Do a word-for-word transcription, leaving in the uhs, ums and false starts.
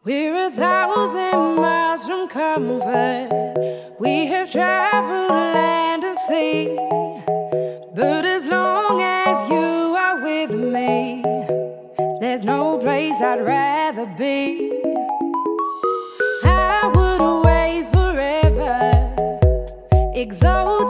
We're a thousand miles from comfort. We have traveled land and sea. But as long as you are with me, there's no place I'd rather be. I would away forever, exalted